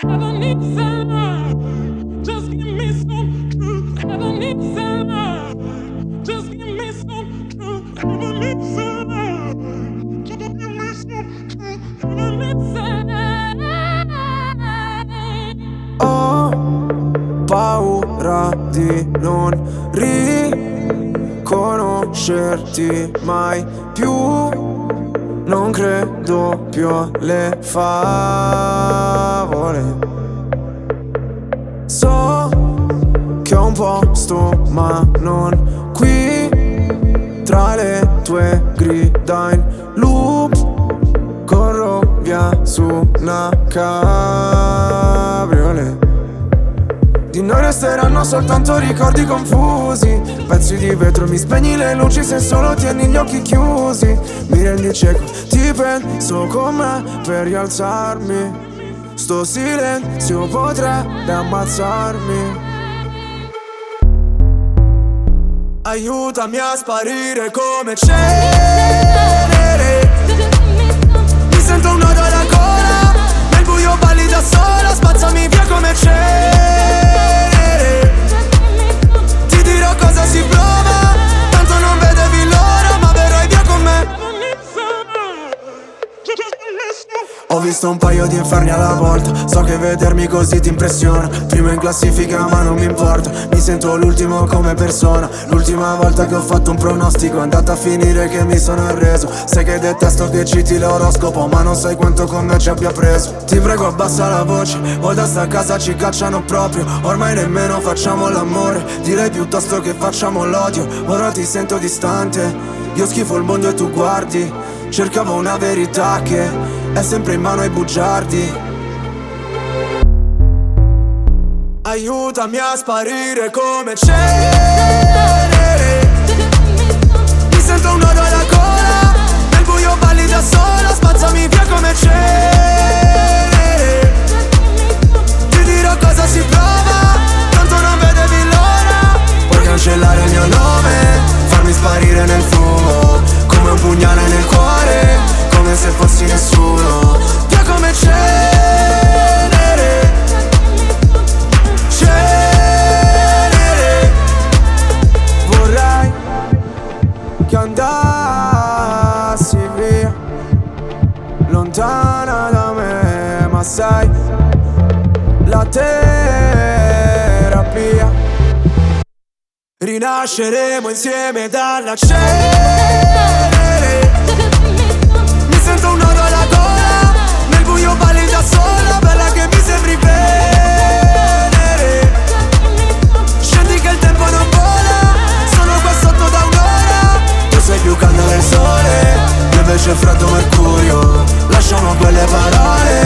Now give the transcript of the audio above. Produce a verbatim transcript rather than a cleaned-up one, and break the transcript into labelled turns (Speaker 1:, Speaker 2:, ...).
Speaker 1: Paura di non riconoscerti mai più. Non credo più alle favole. So che ho un posto ma non qui. Tra le tue grida in loop corro via su una cabriolet. Di noi resteranno soltanto ricordi confusi, pezzi di vetro, mi spegni le luci se solo tieni gli occhi chiusi. Mi rendi cieco, ti penso con me per rialzarmi. Sto silenzio potrebbe ammazzarmi. Aiutami a sparire come cenere. Mi sento un nodo alla gola, nel buio balli da sola, spazzami via come cenere. Ti dirò cosa si prova, tanto non vedevi l'ora, ma verrai via con me. Ho visto un paio di inferni alla volta, so che vedermi così ti impressiona. Primo in classifica ma non mi importa, mi sento l'ultimo come persona. L'ultima volta che ho fatto un pronostico è andata a finire che mi sono arreso. Sai che detesto che citi l'oroscopo, ma non sai quanto con me ci abbia preso. Ti prego abbassa la voce, o da sta casa ci cacciano proprio. Ormai nemmeno facciamo l'amore, direi piuttosto che facciamo l'odio. Ora ti sento distante, io schifo il mondo e tu guardi. Cercavo una verità che è sempre in mano ai bugiardi. Aiutami a sparire come cenere. Mi sento un nodo alla gola, nel buio balli da sola, spazzami via come cenere. Ti dirò cosa si prova, tanto non vedevi l'ora. Puoi cancellare il mio nome, farmi sparire nel fumo, come un pugnale nel cuore, come se fossi nessuno. Via come cenere, cenere. Vorrei che andassi via, lontana da me, ma sai, la terapia. Rinasceremo insieme dalla cenere. Mi sento un nodo alla gola, nel buio balli da sola, bella che mi sembri venere. Scendi che il tempo non vola, sono qua sotto da un'ora. Tu sei più calda del sole, io invece freddo mercurio. Lasciamo quelle parole